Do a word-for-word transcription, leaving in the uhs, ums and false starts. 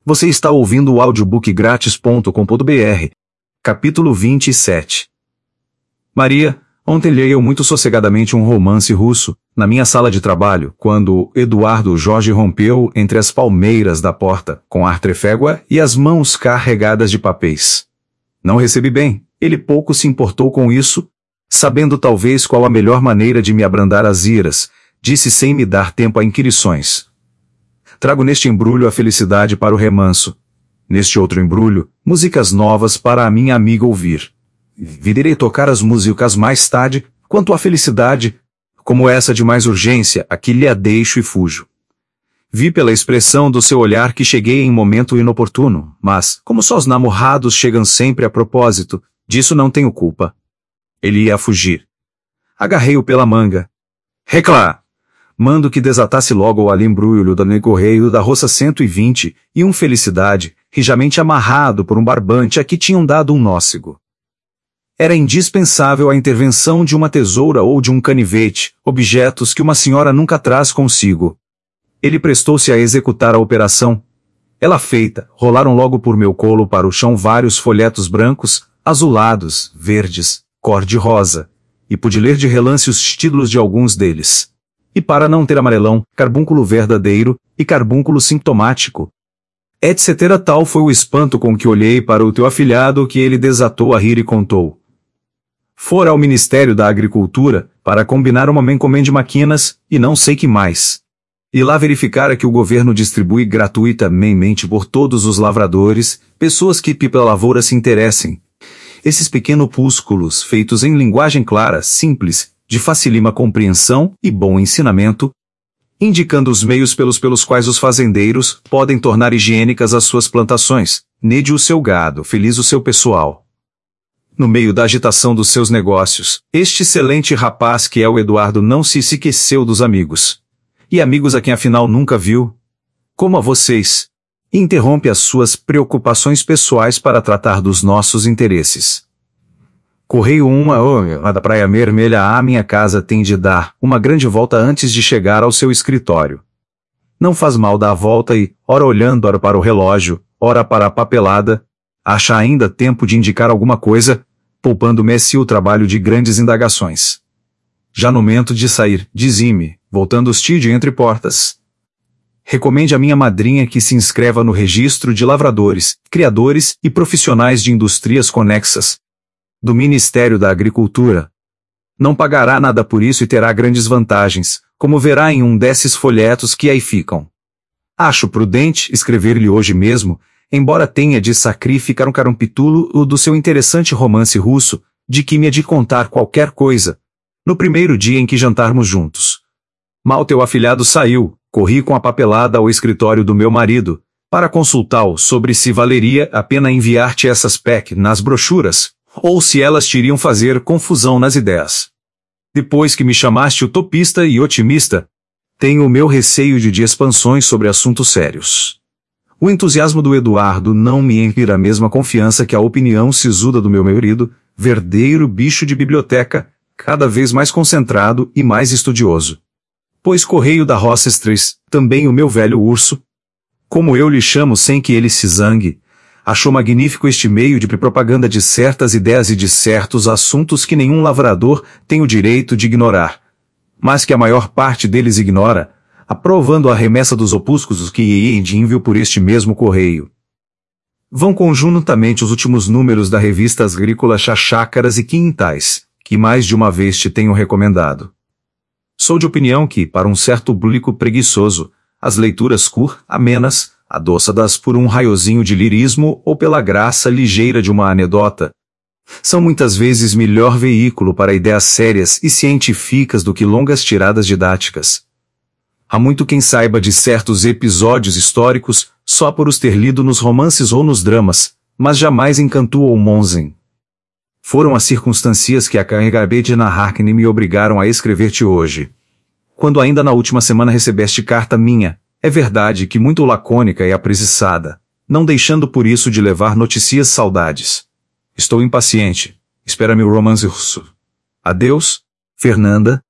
Você está ouvindo o audiobook grátis ponto com ponto br. Capítulo vinte e sete. Maria, ontem li eu muito sossegadamente um romance russo, na minha sala de trabalho, quando Eduardo Jorge rompeu entre as palmeiras da porta, com ar trefégua e as mãos carregadas de papéis. Não recebi bem, ele pouco se importou com isso, sabendo talvez qual a melhor maneira de me abrandar as iras, disse sem me dar tempo a inquirições. Trago neste embrulho a felicidade para o remanso. Neste outro embrulho, músicas novas para a minha amiga ouvir. Virei tocar as músicas mais tarde, quanto à felicidade, como essa de mais urgência, aqui lhe a deixo e fujo. Vi pela expressão do seu olhar que cheguei em momento inoportuno, mas, como só os namorados chegam sempre a propósito, disso não tenho culpa. Ele ia fugir. Agarrei-o pela manga. Reclá! Mando que desatasse logo o alimbrulho do correio da roça cento e vinte e um felicidade, rijamente amarrado por um barbante a que tinham dado um nócego. Era indispensável a intervenção de uma tesoura ou de um canivete, objetos que uma senhora nunca traz consigo. Ele prestou-se a executar a operação. Ela feita, rolaram logo por meu colo para o chão vários folhetos brancos, azulados, verdes, cor-de-rosa, e pude ler de relance os títulos de alguns deles. E para não ter amarelão, carbúnculo verdadeiro e carbúnculo sintomático. Etc. Tal foi o espanto com que olhei para o teu afilhado que ele desatou a rir e contou. Fora ao Ministério da Agricultura, para combinar uma encomenda de maquinas, e não sei que mais. E lá verificara que o governo distribui gratuitamente por todos os lavradores, pessoas que pela lavoura se interessem. Esses pequenos opúsculos, feitos em linguagem clara, simples, de facilima compreensão e bom ensinamento, indicando os meios pelos pelos quais os fazendeiros podem tornar higiênicas as suas plantações, nede o seu gado, feliz o seu pessoal. No meio da agitação dos seus negócios, este excelente rapaz que é o Eduardo não se esqueceu dos amigos. E amigos a quem afinal nunca viu, como a vocês, e interrompe as suas preocupações pessoais para tratar dos nossos interesses. Correio uma oh, da Praia Vermelha à minha casa tem de dar uma grande volta antes de chegar ao seu escritório. Não faz mal dar a volta e, ora olhando ora para o relógio, ora para a papelada, acha ainda tempo de indicar alguma coisa, poupando-me o trabalho de grandes indagações. Já no momento de sair, dize-me, voltando hostil de entre portas. Recomende à minha madrinha que se inscreva no registro de lavradores, criadores e profissionais de indústrias conexas do Ministério da Agricultura. Não pagará nada por isso e terá grandes vantagens, como verá em um desses folhetos que aí ficam. Acho prudente escrever-lhe hoje mesmo, embora tenha de sacrificar um capítulo do seu interessante romance russo, de que me há de contar qualquer coisa, no primeiro dia em que jantarmos juntos. Mal teu afilhado saiu, corri com a papelada ao escritório do meu marido, para consultá-lo sobre se valeria a pena enviar-te essas P E C nas brochuras, ou se elas te iriam fazer confusão nas ideias. Depois que me chamaste utopista e otimista, tenho o meu receio de, de expansões sobre assuntos sérios. O entusiasmo do Eduardo não me inspira a mesma confiança que a opinião sisuda do meu marido, verdadeiro bicho de biblioteca, cada vez mais concentrado e mais estudioso. Pois Correio da Rochestres, também o meu velho urso, como eu lhe chamo sem que ele se zangue, achou magnífico este meio de propaganda de certas ideias e de certos assuntos que nenhum lavrador tem o direito de ignorar, mas que a maior parte deles ignora, aprovando a remessa dos opúsculos que envio por este mesmo correio. Vão conjuntamente os últimos números da revista Agrícola Chácaras e Quintais, que mais de uma vez te tenho recomendado. Sou de opinião que, para um certo público preguiçoso, as leituras cur, amenas, adoçadas por um raiozinho de lirismo ou pela graça ligeira de uma anedota, são muitas vezes melhor veículo para ideias sérias e científicas do que longas tiradas didáticas. Há muito quem saiba de certos episódios históricos só por os ter lido nos romances ou nos dramas, mas jamais encantou o Monzen. Foram as circunstâncias que acabei de narrar que me obrigaram a escrever-te hoje. Quando ainda na última semana recebeste carta minha, é verdade que muito lacônica e apressada, não deixando por isso de levar notícias saudades. Estou impaciente. Espera-me o romance russo. Adeus, Fernanda.